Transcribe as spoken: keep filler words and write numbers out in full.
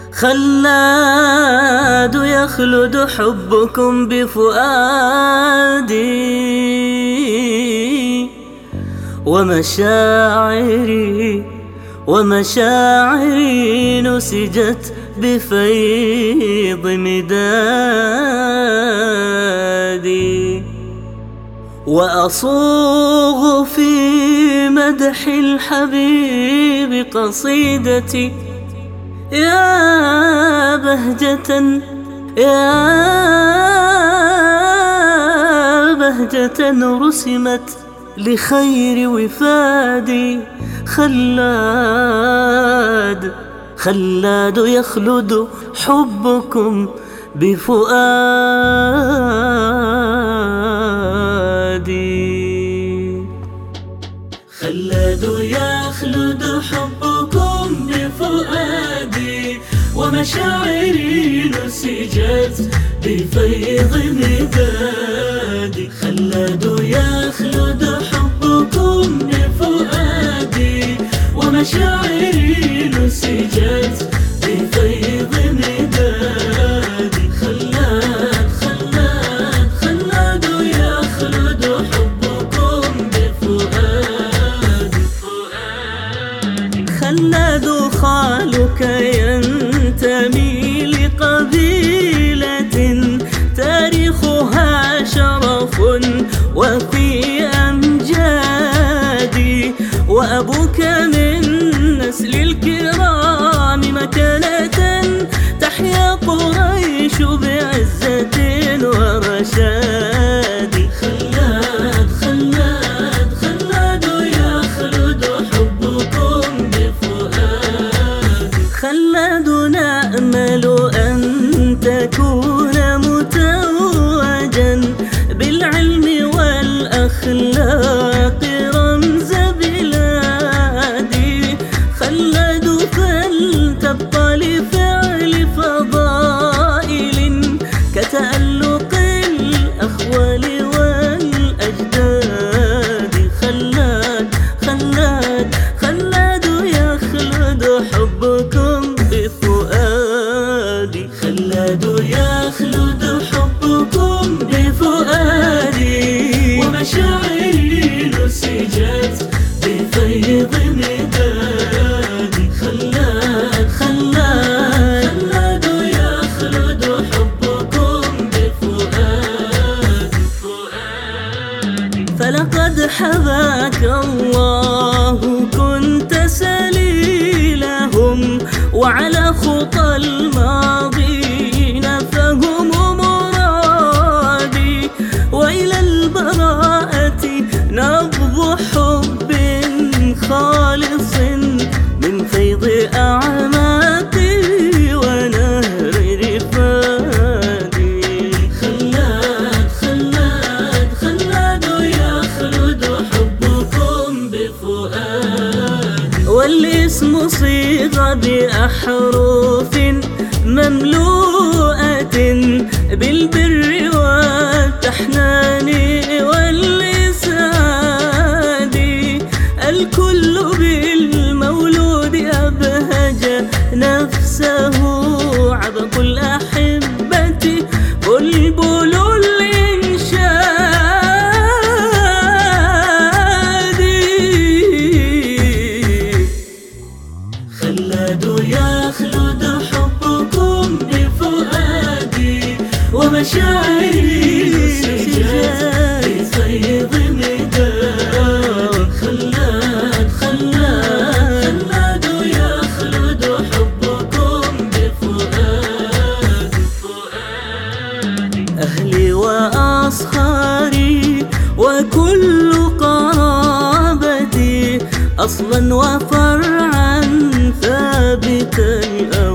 خلاد يخلد حبكم بفؤادي، ومشاعري ومشاعري نسجت بفيض مدادي. وأصوغ في مدح الحبيب قصيدتي، يا بهجة يا بهجة رسمت لخير وفادي. خلاد خلاد يخلد حبكم بفؤادي. خلاد يخلد حبكم بفؤادي، ومشاعري نسجت بفيض مدادي. خلاد يخلد حبكم بفؤادي، ومشاعري نسجت بفيض مدادي. خلاد خلاد خلاد يخلد حبكم بفؤادي. خلاد خالك ينتمي لقبيلة تاريخها شرف وفي أمجادي، وأبوك من نسل الكرام مكانة تحيا قريش بعزة ورشاد. خلاد خلاد خلاد يخلد حبكم بفؤادي. خلاد نأمل أن تكون متوجا بالعلم والأخلاق رمز بلادي. خلاد فلتبقى لفعل فضائل كتألق الأخوال والأجداد. خلاد خلاد خلاد يخلد حبكم بفؤادي. خلاد يخلد حبكم بفؤادي، ومشاعري نسجت بفيض مدادي. خلاد خلاد خلاد يخلد حبكم بفؤادي. فلقد حباك الله كنت سليلهم، وعلى خطى الماضين فهم مرادي. وإلى البراءة نبض حب خالص من فيض أعماقي ونهر رفادي. خلاد خلاد خلاد يخلد حبكم بفؤادي. والاسم صيغ بأحرف مملوءة بالبر والتحنان والإسعاد. الكل بالمولود أبهج نفسه، عبق الأحبة بلبل الإنشاد. خلاد يخلد حبكم بفؤادي، ومشاعري نسجت بفيض مدادي. خلاد خلاد خلاد يخلد حبكم بفؤادي. أهلي وأصهاري وكل قرابتي، أصلا وفرعا ثابت الأول.